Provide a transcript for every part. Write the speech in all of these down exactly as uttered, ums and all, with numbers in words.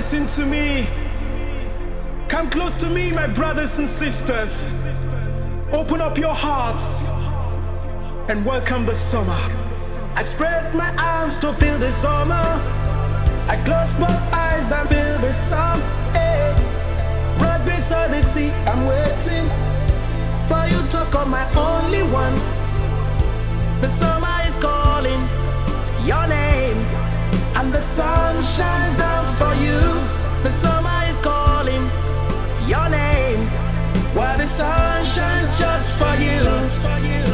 listen to me. Come close to me, my brothers and sisters. Open up your hearts and welcome the summer. I spread my arms to feel the summer. I close my eyes and feel the sun. Hey. Right beside the sea, I'm waiting for you to come, my only one. The summer is calling your name, and the sun shines down for you. The summer is calling your name, while the sun shines just for you. Just for you.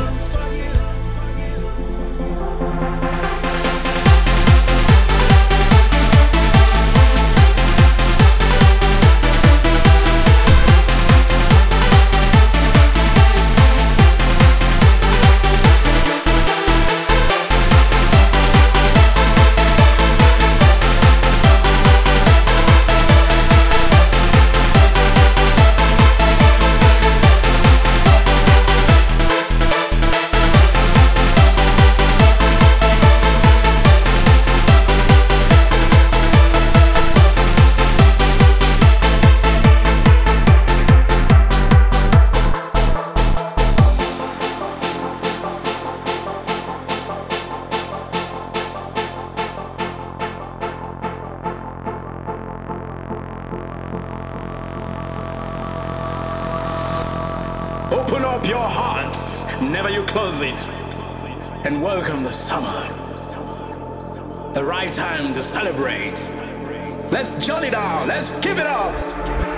Open up your hearts, never you close it, and welcome the summer. The right time to celebrate. Let's jolly down, let's give it up.